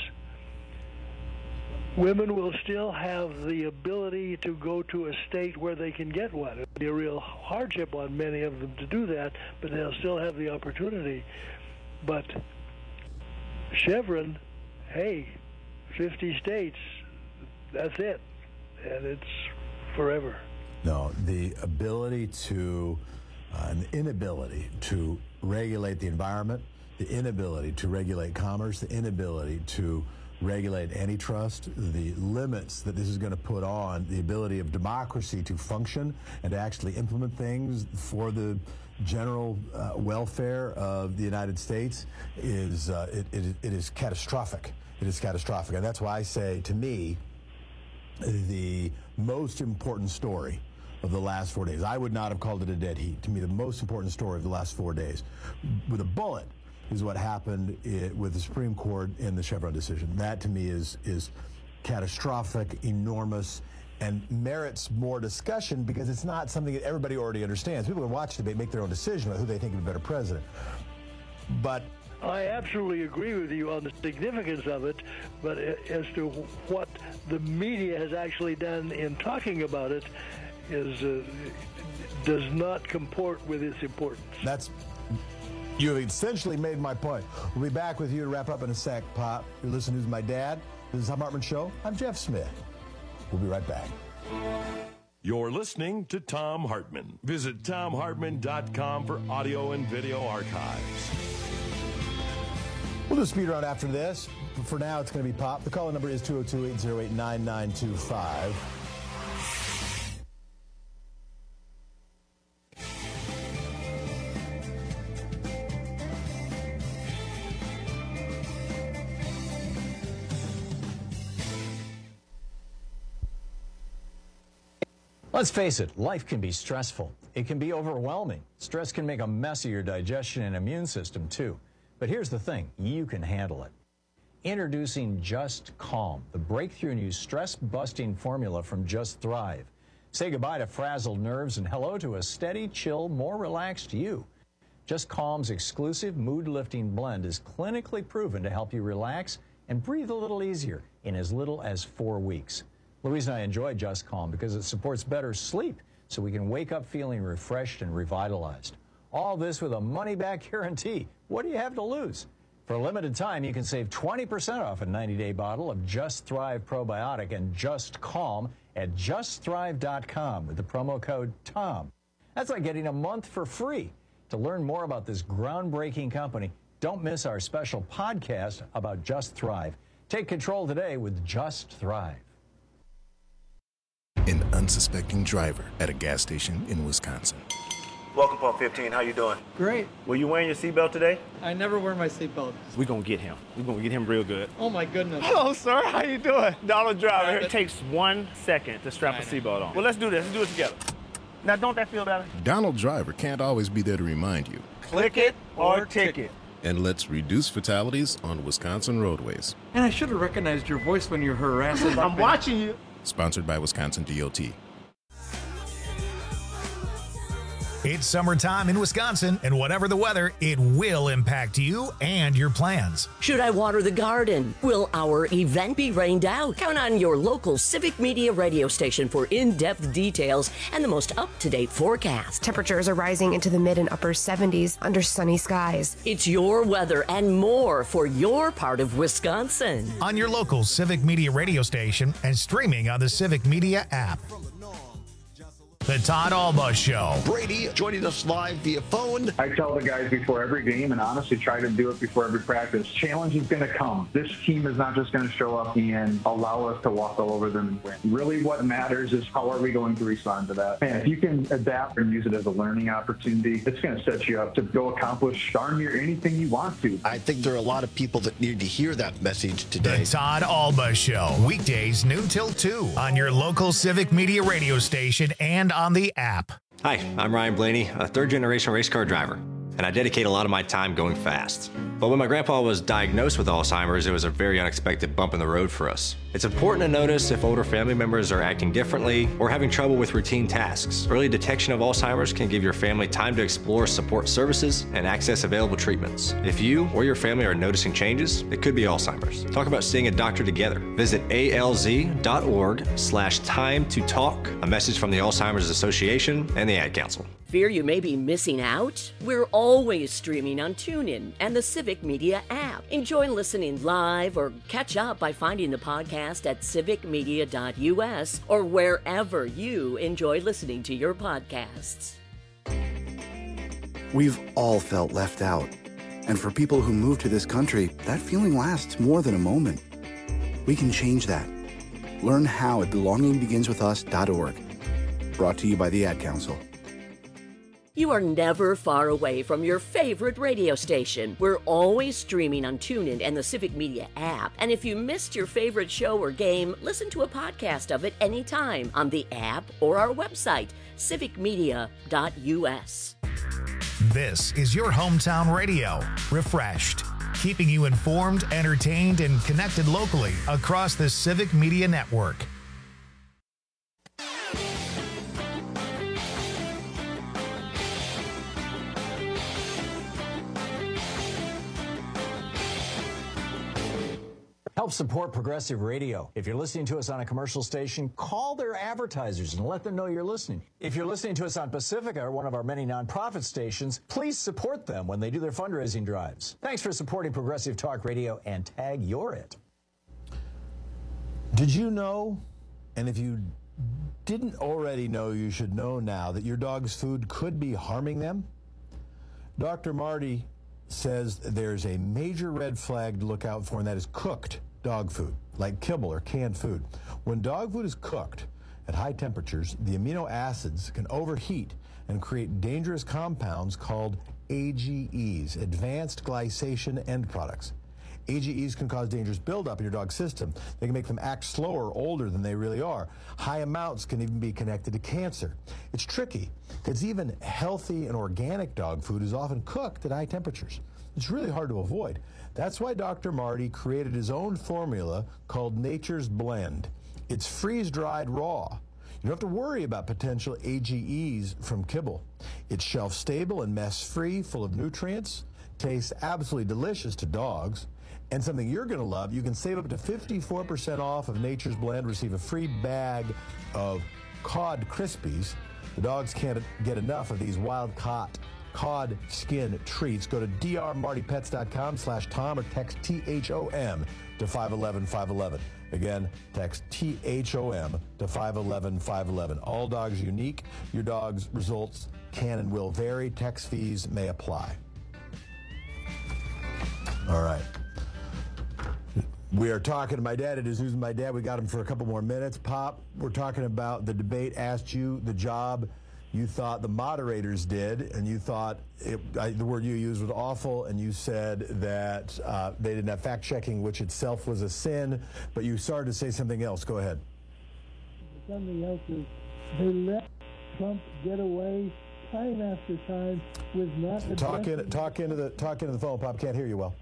women will still have the ability to go to a state where they can get one. It would be a real hardship on many of them to do that, but they'll still have the opportunity. But Chevron hey, 50 states, that's it, and it's forever. No, the ability to, and the inability to regulate the environment, the inability to regulate commerce, the inability to regulate antitrust, the limits that this is going to put on the ability of democracy to function and to actually implement things for the general welfare of the United States is it is catastrophic. It is catastrophic, and that's why I say, to me, the most important story of the last 4 days. I would not have called it a dead heat. To me, the most important story of the last 4 days, with a bullet, is what happened with the Supreme Court in the Chevron decision. That, to me, is catastrophic, enormous, and merits more discussion because it's not something that everybody already understands. People can watch the debate, make their own decision about who they think is a better president. But I absolutely agree with you on the significance of it, but as to what the media has actually done in talking about it does not comport with its importance. You have essentially made my point. We'll be back with you to wrap up in a sec, Pop. You're listening to My Dad. This is the Tom Hartman Show. I'm Jeff Smith. We'll be right back. You're listening to Tom Hartman. Visit TomHartman.com for audio and video archives. We'll do a speed round after this. But for now, it's going to be Pop. The call number is 202-808-9925. Let's face it, life can be stressful. It can be overwhelming. Stress can make a mess of your digestion and immune system, too. But here's the thing, you can handle it. Introducing Just Calm, the breakthrough new stress-busting formula from Just Thrive. Say goodbye to frazzled nerves and hello to a steady, chill, more relaxed you. Just Calm's exclusive mood-lifting blend is clinically proven to help you relax and breathe a little easier in as little as 4 weeks. Louise and I enjoy Just Calm because it supports better sleep so we can wake up feeling refreshed and revitalized. All this with a money-back guarantee. What do you have to lose? For a limited time, you can save 20% off a 90-day bottle of Just Thrive Probiotic and Just Calm at justthrive.com with the promo code TOM. That's like getting a month for free. To learn more about this groundbreaking company, don't miss our special podcast about Just Thrive. Take control today with Just Thrive. An unsuspecting driver at a gas station in Wisconsin. Welcome, Pump 15. How you doing? Great. Were you wearing your seatbelt today? I never wear my seatbelt. We're going to get him. We're going to get him real good. Oh, my goodness. Hello, sir. How you doing? Donald Driver. It takes 1 second to strap a seatbelt on. Well, let's do this. Let's do it together. Now, don't that feel better? Donald Driver can't always be there to remind you. Click it or ticket. And let's reduce fatalities on Wisconsin roadways. And I should have recognized your voice when you're harassing. I'm watching you. Sponsored by Wisconsin DOT. It's summertime in Wisconsin, and whatever the weather, it will impact you and your plans. Should I water the garden? Will our event be rained out? Count on your local Civic Media radio station for in-depth details and the most up-to-date forecast. Temperatures are rising into the mid and upper 70s under sunny skies. It's your weather and more for your part of Wisconsin. On your local Civic Media radio station and streaming on the Civic Media app. The Todd Alba Show. Brady joining us live via phone. I tell the guys before every game, and honestly try to do it before every practice, challenge is going to come. This team is not just going to show up and allow us to walk all over them and win. Really what matters is how are we going to respond to that. And if you can adapt and use it as a learning opportunity, it's going to set you up to go accomplish darn near anything you want to. I think there are a lot of people that need to hear that message today. The Todd Alba Show. Weekdays noon till 2 on your local Civic Media radio station and on the app. Hi, I'm Ryan Blaney, a third-generation race car driver, and I dedicate a lot of my time going fast. But when my grandpa was diagnosed with Alzheimer's, it was a very unexpected bump in the road for us. It's important to notice if older family members are acting differently or having trouble with routine tasks. Early detection of Alzheimer's can give your family time to explore support services and access available treatments. If you or your family are noticing changes, it could be Alzheimer's. Talk about seeing a doctor together. Visit alz.org/time to talk. A message from the Alzheimer's Association and the Ad Council. Fear you may be missing out? We're always streaming on TuneIn and the Civic Media app. Enjoy listening live or catch up by finding the podcast at civicmedia.us or wherever you enjoy listening to your podcasts. We've all felt left out. And for people who move to this country, that feeling lasts more than a moment. We can change that. Learn how at belongingbeginswithus.org. Brought to you by the Ad Council. You are never far away from your favorite radio station. We're always streaming on TuneIn and the Civic Media app. And if you missed your favorite show or game, listen to a podcast of it anytime on the app or our website, civicmedia.us. This is your hometown radio, refreshed, keeping you informed, entertained, and connected locally across the Civic Media Network. Help support Progressive Radio. If you're listening to us on a commercial station, call their advertisers and let them know you're listening. If you're listening to us on Pacifica, one of our many nonprofit stations, please support them when they do their fundraising drives. Thanks for supporting Progressive Talk Radio and tag you're it. Did you know, and if you didn't already know, you should know now, that your dog's food could be harming them? Dr. Marty says there's a major red flag to look out for, and that is cooked dog food, like kibble or canned food. When dog food is cooked at high temperatures, the amino acids can overheat and create dangerous compounds called AGEs, advanced glycation end products. AGEs can cause dangerous buildup in your dog's system. They can make them act slower, older than they really are. High amounts can even be connected to cancer. It's tricky, because even healthy and organic dog food is often cooked at high temperatures. It's really hard to avoid. That's why Dr. Marty created his own formula called Nature's Blend. It's freeze-dried raw. You don't have to worry about potential AGEs from kibble. It's shelf-stable and mess-free, full of nutrients, tastes absolutely delicious to dogs. And something you're going to love, you can save up to 54% off of Nature's Blend, receive a free bag of Cod Krispies. The dogs can't get enough of these wild-caught cod skin treats. Go to drmartypets.com/Tom or text THOM to 511-511. Again, text THOM to 511-511. All dogs unique. Your dog's results can and will vary. Text fees may apply. All right. We are talking to my dad. It is News with My Dad. We got him for a couple more minutes. Pop, we're talking about the debate asked you the job you thought the moderators did, and you thought the word you used was awful, and you said that they didn't have fact-checking, which itself was a sin, but you started to say something else. Go ahead. Something else is they let Trump get away time after time with not talk into the phone, Pop. Can't hear you well.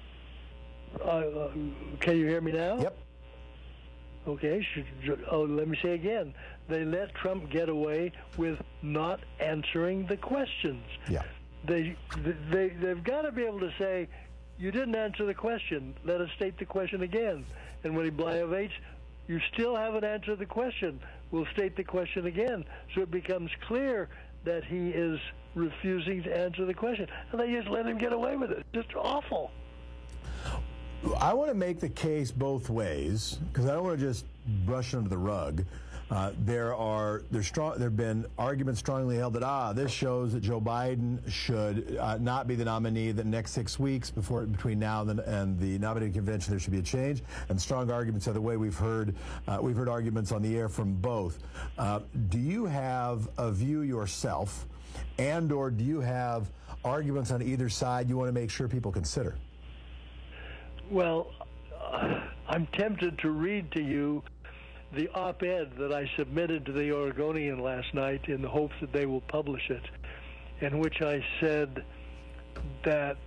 Can you hear me now? Yep. Okay. Let me say again. They let Trump get away with not answering the questions. Yeah. They've got to be able to say, you didn't answer the question. Let us state the question again. And when he blayevates, you still haven't answered the question. We'll state the question again. So it becomes clear that he is refusing to answer the question. And they just let him get away with it. It's just awful. I want to make the case both ways, because I don't want to just brush it under the rug. There have been arguments strongly held that this shows that Joe Biden should not be the nominee the next 6 weeks between now and the nominating convention. There should be a change, and strong arguments other way. We've heard arguments on the air from both. Do you have a view yourself, and/or do you have arguments on either side you want to make sure people consider? Well, I'm tempted to read to you the op-ed that I submitted to the Oregonian last night in the hopes that they will publish it, in which I said that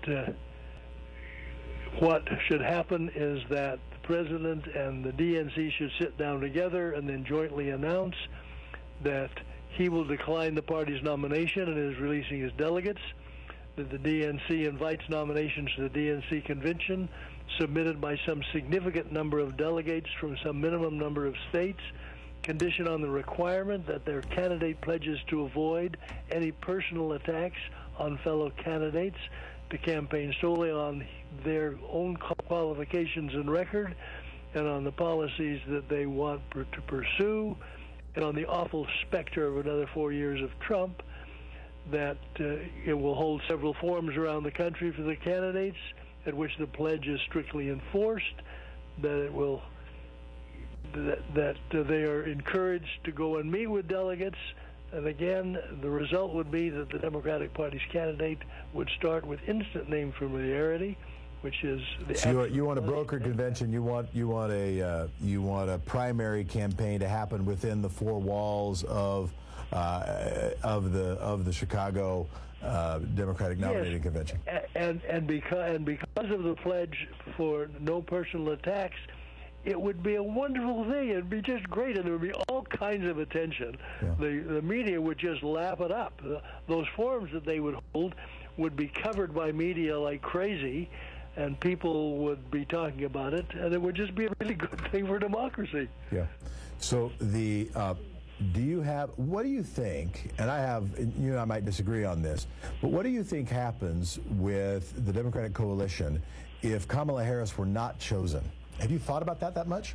what should happen is that the president and the DNC should sit down together and then jointly announce that he will decline the party's nomination and is releasing his delegates, that the DNC invites nominations to the DNC convention submitted by some significant number of delegates from some minimum number of states, condition on the requirement that their candidate pledges to avoid any personal attacks on fellow candidates, to campaign solely on their own qualifications and record, and on the policies that they want to pursue, and on the awful specter of another 4 years of Trump, that it will hold several forums around the country for the candidates at which the pledge is strictly enforced, that it will that they are encouraged to go and meet with delegates, and again, the result would be that the Democratic Party's candidate would start with instant name familiarity, which is the. So you want a brokered convention? You want a primary campaign to happen within the four walls of the Chicago Democratic Nominating Convention. And because of the pledge for no personal attacks, it would be a wonderful thing. It would be just great, and there would be all kinds of attention. Yeah. The media would just lap it up. Those forums that they would hold would be covered by media like crazy, and people would be talking about it, and it would just be a really good thing for democracy. Yeah. So what do you think, and you and I might disagree on this, but what do you think happens with the Democratic coalition if Kamala Harris were not chosen? Have you thought about that much?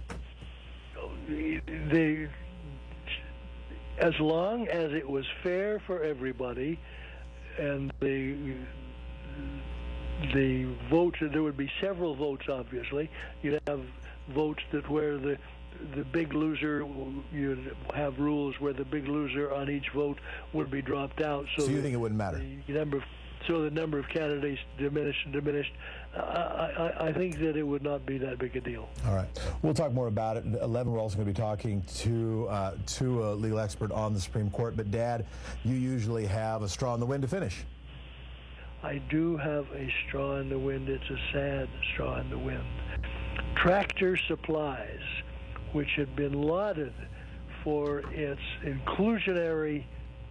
As long as it was fair for everybody, and the votes, there would be several votes, obviously. You'd have votes that where the big loser, you'd have rules where the big loser on each vote would be dropped out. So you think it wouldn't matter? The number of candidates diminished. I think that it would not be that big a deal. All right. We'll talk more about it. At 11, we're also going to be talking to a legal expert on the Supreme Court. But, Dad, you usually have a straw in the wind to finish. I do have a straw in the wind. It's a sad straw in the wind. Tractor Supplies, which had been lauded for its inclusionary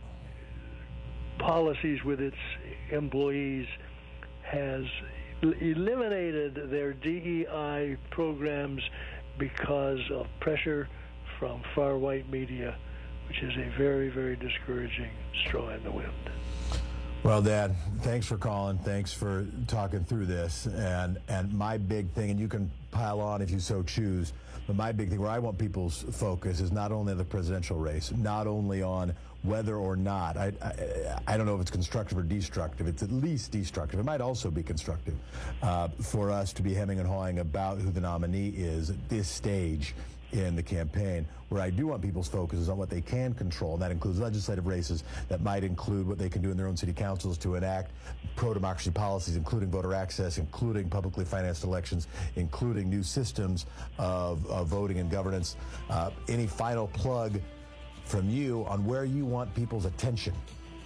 policies with its employees, has eliminated their DEI programs because of pressure from far-right media, which is a very, very discouraging straw in the wind. Well, Dad, thanks for calling. Thanks for talking through this. And my big thing, and you can pile on if you so choose, but my big thing where I want people's focus is not only on the presidential race, not only on whether or not, I don't know if it's constructive or destructive. It's at least destructive. It might also be constructive for us to be hemming and hawing about who the nominee is at this stage in the campaign. Where I do want people's focus is on what they can control, and that includes legislative races, that might include what they can do in their own city councils to enact pro-democracy policies, including voter access, including publicly financed elections, including new systems of voting and governance. Any final plug from you on where you want people's attention?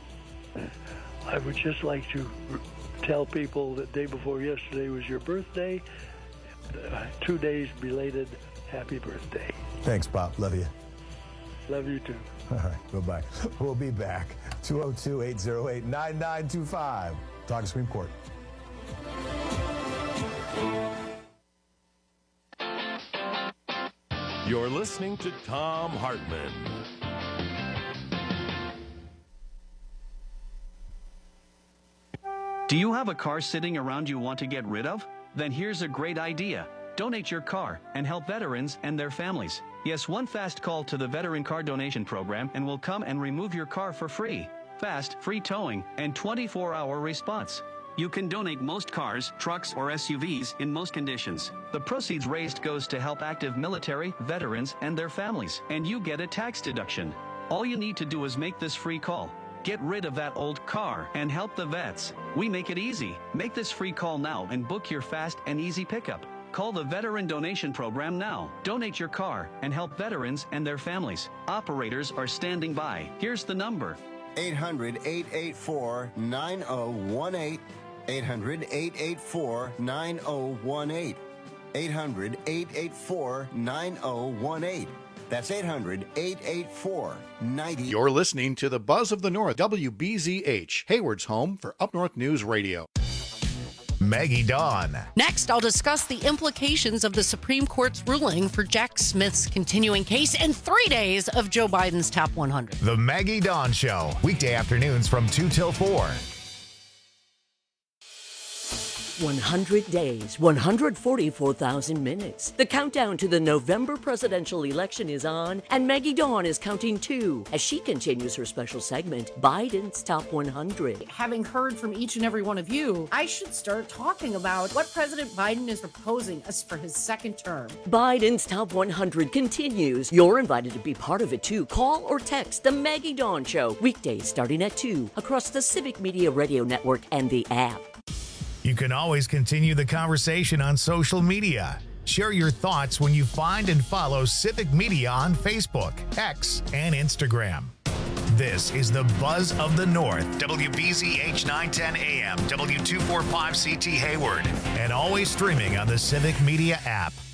I would just like to tell people that day before yesterday was your birthday. 2 days belated happy birthday. Thanks, Pop. Love you. Love you too. All right, bye-bye. We'll be back. 202-808-9925. Talk to Supreme Court. You're listening to Thom Hartmann. Do you have a car sitting around you want to get rid of? Then here's a great idea. Donate your car and help veterans and their families. Yes, one fast call to the Veteran Car Donation Program and we'll come and remove your car for free. Fast, free towing, and 24-hour response. You can donate most cars, trucks, or SUVs in most conditions. The proceeds raised goes to help active military, veterans, and their families, and you get a tax deduction. All you need to do is make this free call. Get rid of that old car and help the vets. We make it easy. Make this free call now and book your fast and easy pickup. Call the Veteran Donation Program now. Donate your car and help veterans and their families. Operators are standing by. Here's the number. 800-884-9018. 800-884-9018. 800-884-9018. That's 800-884-90. You're listening to the Buzz of the North, WBZH, Hayward's home for Up North News Radio. Maggie Dawn. Next, I'll discuss the implications of the Supreme Court's ruling for Jack Smith's continuing case and 3 days of Joe Biden's top 100. The Maggie Dawn Show, weekday afternoons from 2 till 4. 100 days, 144,000 minutes. The countdown to the November presidential election is on, and Maggie Dawn is counting too as she continues her special segment, Biden's Top 100. Having heard from each and every one of you, I should start talking about what President Biden is proposing as for his second term. Biden's Top 100 continues. You're invited to be part of it too. Call or text the Maggie Dawn Show, weekdays starting at 2 across the Civic Media Radio Network and the app. You can always continue the conversation on social media. Share your thoughts when you find and follow Civic Media on Facebook, X, and Instagram. This is the Buzz of the North, WBZH 910 AM, W245CT Hayward, and always streaming on the Civic Media app.